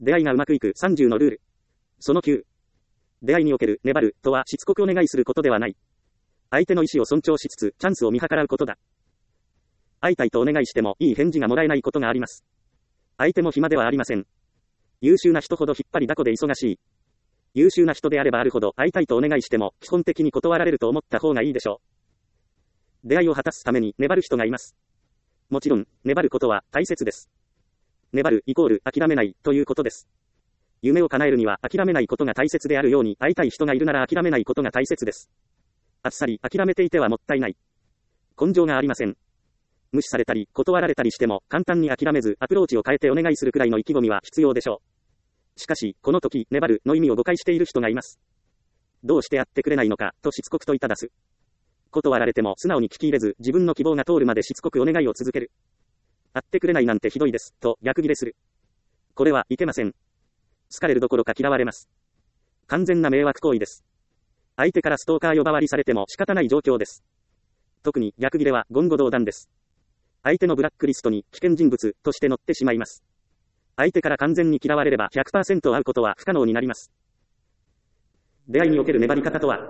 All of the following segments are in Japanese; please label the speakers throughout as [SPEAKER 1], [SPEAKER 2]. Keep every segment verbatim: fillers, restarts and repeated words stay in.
[SPEAKER 1] 出会いがうまくいくさんじゅうのルール。そのきゅう。出会いにおける粘るとはしつこくお願いすることではない。相手の意思を尊重しつつチャンスを見計らうことだ。会いたいとお願いしてもいい返事がもらえないことがあります。相手も暇ではありません。優秀な人ほど引っ張りだこで忙しい。優秀な人であればあるほど会いたいとお願いしても基本的に断られると思った方がいいでしょう。出会いを果たすために粘る人がいます。もちろん、粘ることは大切です。粘るイコール諦めないということです。夢を叶えるには諦めないことが大切であるように、会いたい人がいるなら諦めないことが大切です。あっさり諦めていてはもったいない。根性がありません。無視されたり、断られたりしても、簡単に諦めず、アプローチを変えてお願いするくらいの意気込みは必要でしょう。しかし、この時、粘るの意味を誤解している人がいます。どうしてやってくれないのか、としつこく問いただす。断られても素直に聞き入れず、自分の希望が通るまでしつこくお願いを続ける。会ってくれないなんてひどいです、と逆ギレする。これはいけません。好かれるどころか嫌われます。完全な迷惑行為です。相手からストーカー呼ばわりされても仕方ない状況です。特に逆ギレは言語道断です。相手のブラックリストに危険人物として載ってしまいます。相手から完全に嫌われれば ひゃくパーセント 会うことは不可能になります。出会いにおける粘り方とは、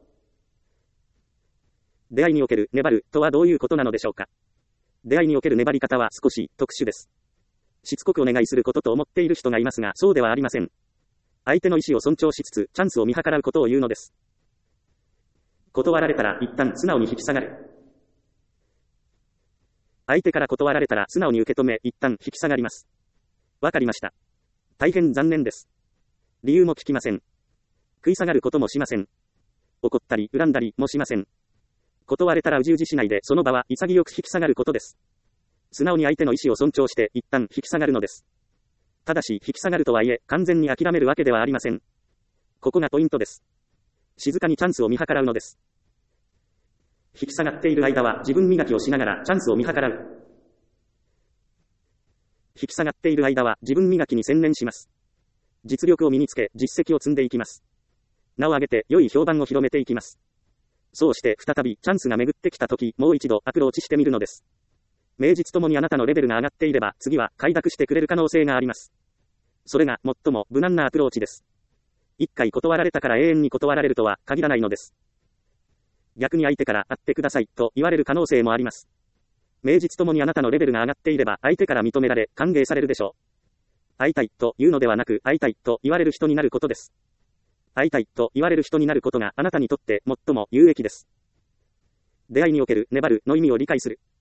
[SPEAKER 1] 出会いにおける粘るとはどういうことなのでしょうか。出会いにおける粘り方は少し特殊です。しつこくお願いすることと思っている人がいますが、そうではありません。相手の意思を尊重しつつ、チャンスを見計らうことを言うのです。断られたら一旦素直に引き下がる。相手から断られたら素直に受け止め、一旦引き下がります。わかりました。大変残念です。理由も聞きません。食い下がることもしません。怒ったり恨んだりもしません。断れたらうじうじしないで、その場は潔く引き下がることです。素直に相手の意思を尊重して一旦引き下がるのです。ただし引き下がるとはいえ完全に諦めるわけではありません。ここがポイントです。静かにチャンスを見計らうのです。引き下がっている間は自分磨きをしながらチャンスを見計らう。引き下がっている間は自分磨きに専念します。実力を身につけ実績を積んでいきます。名を上げて良い評判を広めていきます。そうして再びチャンスが巡ってきたとき、もう一度アプローチしてみるのです。名実ともにあなたのレベルが上がっていれば、次は快諾してくれる可能性があります。それが最も無難なアプローチです。一回断られたから永遠に断られるとは限らないのです。逆に相手から会ってくださいと言われる可能性もあります。名実ともにあなたのレベルが上がっていれば、相手から認められ、歓迎されるでしょう。会いたいというのではなく、会いたいと言われる人になることです。会いたいと言われる人になることがあなたにとって最も有益です。出会いにおける粘るの意味を理解する。